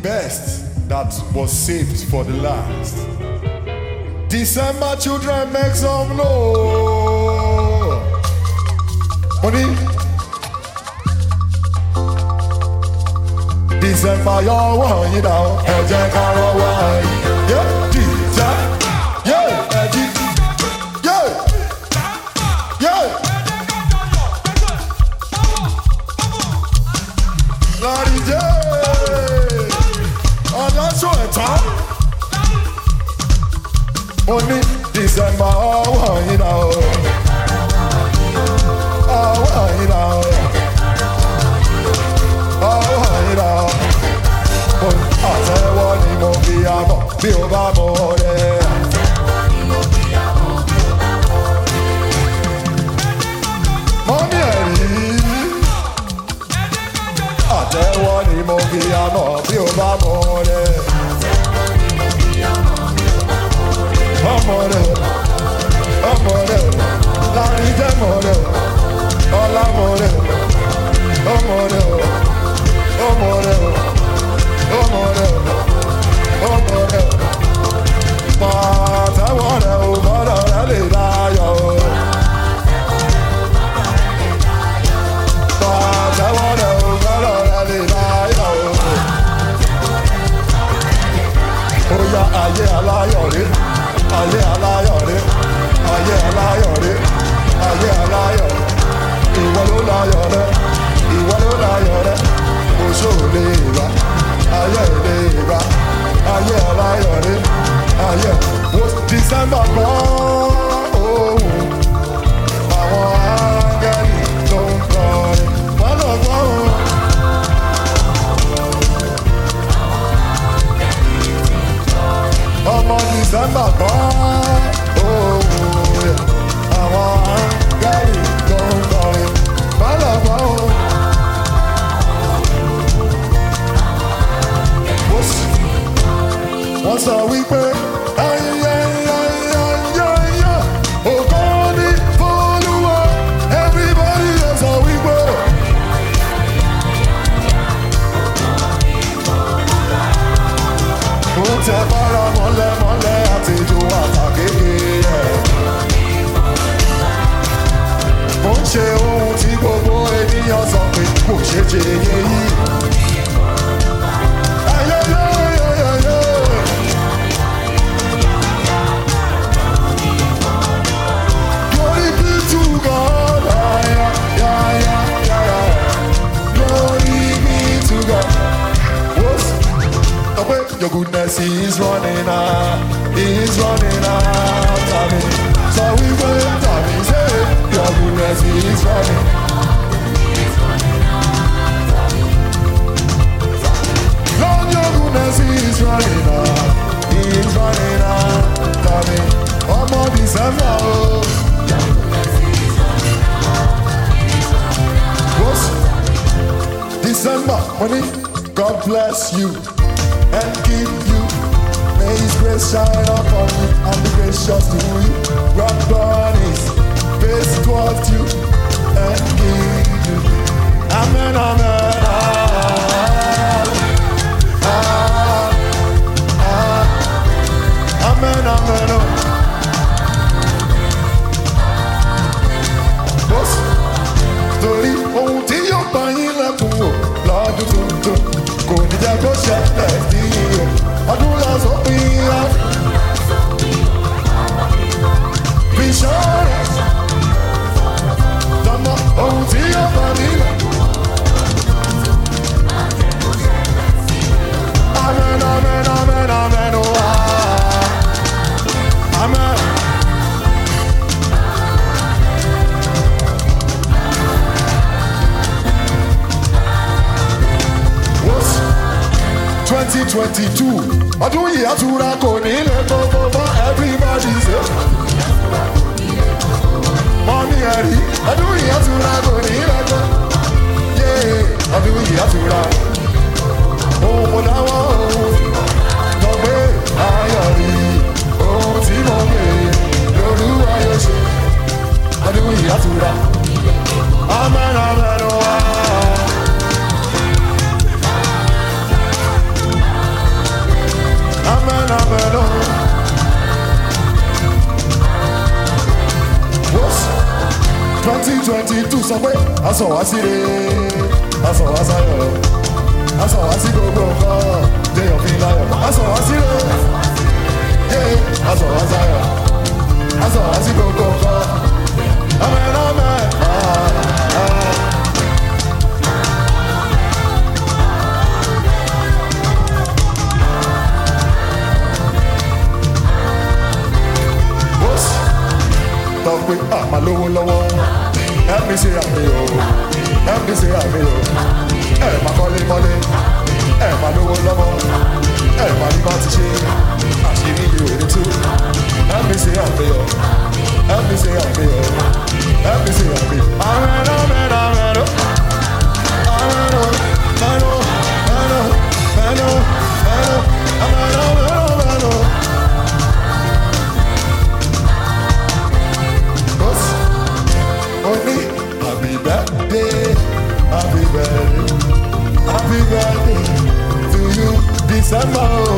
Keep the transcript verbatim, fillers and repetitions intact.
best that was saved for the last. December children make some noise. Money. December your one, you know. Ẹ jẹ́ ká rọwọ́ ayé. Yeah, December. Yeah, ẹ jí. Yeah, yeah. Lárí jẹ́ ọ̀dọ́sọ̀ ẹ̀tọ́. Mo ní December ọwọ́ yìí náà o. Ọwọ́ yìí náà o. Ọwọ́ yìí náà o. Àtẹ́wọ́ ni mo fi àmọ̀ bí o bá mọ̀ rẹ̀. Mo ní ẹ̀rí. Àtẹ́wọ́ ni mo fi àmọ̀ bí o bá mọ̀ rẹ̀. Ọmọ rẹ̀, ọmọ rẹ̀, lárí jẹ́ mọ̀ rẹ̀, ọlá mọ̀ rẹ̀, ọmọ rẹ̀, ọmọ rẹ̀, ọmọ rẹ̀, ọmọ rẹ̀. Pàtẹ́wọ́ rẹ̀ ò gbọ́dọ̀ rẹ̀ lè láyọ̀. Pàtẹ́wọ́ rẹ̀ ò gbọ́dọ̀ rẹ̀ lè láyọ̀. Ó yá ayé aláyọ̀ rí. Ayé aláyọ̀ rí, ayé aláyọ̀ rí, ayé aláyọ̀ rí. Ìwọ ló láyọ̀ rẹ, ìwọ ló láyọ̀ rẹ. Oṣó ò lè bá, ayé ò lè bá. Ayé aláyọ̀ rí, ayé. Wo December kan òun, àwọn áńgẹ́lì ló ń kọrin. Wọ́n lọ gbọ́ òun. Ọmọ December kan òun, àwọn áńgẹ́lì ló ń kọrin. Wọ́n lọ gbọ́ òun. Wọ́n sọ wípé ayé ayé ayé ayé ògo ni f'Olúwa. Everybody yóò sọ wípé. Mo tẹ bára mọ́lẹ̀ mọ́lẹ̀ àtijọ́ àtàkékè ẹ̀. Mo ń ṣe ohun tí gbogbo ènìyàn sọ pé kò ṣe ṣe yé yìí. Ayé ayé ayé ayé. Glory be to God. Ayé ayé ayé ayé. Glory be to God. Your goodness is running out, is running after me. So we wait on me, say, your goodness is running. Lord, your goodness is running out, is running after me. One more December, oh. What's December, money? God bless you. And give you, may His grace shine upon you and be gracious to you. God burn His face towards you and give you. Amen, amen, ah, ah, ah, amen, amen, oh. Boss, torí ohun tí yóò bá yín lẹ́kùn wò lọ́dún tuntun. Kò ní jẹ́ kó ṣẹlẹ̀ sí i. Ọdún lọ sópin á. Fi ṣọ́ọ̀rẹ́. Tọmọ ohun tí yóò bá nílẹ̀. Amen, amen, amen, amen, oh ah. Amen. twenty twenty-two ọdún yìí àtúrà kò ní lè gbogbo fún everybody ṣe. Mọ́mí ẹ̀rí ọdún yìí àtúrà kò ní lè gbogbo. Ọdún yìí àtúrà òun kò dáwọ́ òun lọ gbé ayọ̀ rí ohun tí mo gbé lórúkọ yóò ṣe. Ọdún yìí àtúrà. Amen, amen, oh ah. twenty two sọ pé aṣọ wá sí re aṣọ wá sáyọ̀ aṣọ wá sí gbogbo nǹkan déyàn fi láyọ̀ aṣọ wá sí re aṣọ wá sáyọ̀ aṣọ wá sí gbogbo nǹkan ọmọ ẹ̀rọ mẹ́. Tọ́ pé àmà lówó lọ́wọ́ ẹ̀mí ṣe àmì o ẹ̀mí ṣe àmì o ẹ̀ máa kọ́lé mọ́lé ẹ̀ máa lówó lọ́wọ́ ẹ̀ máa ní bá ti ṣe àṣírí ìwé ní tú ẹ̀mí ṣe àmì o ẹ̀mí ṣe àmì o ẹ̀mí ṣe àmì. Àmẹ́rọ mẹ́rọ mẹ́rọ àmẹ́rọ mẹ́rọ mẹ́rọ mẹ́rọ mẹ́rọ àmẹ́rọ mẹ́rọ mẹ́rọ. Only happy birthday, happy birthday, happy birthday to you, December.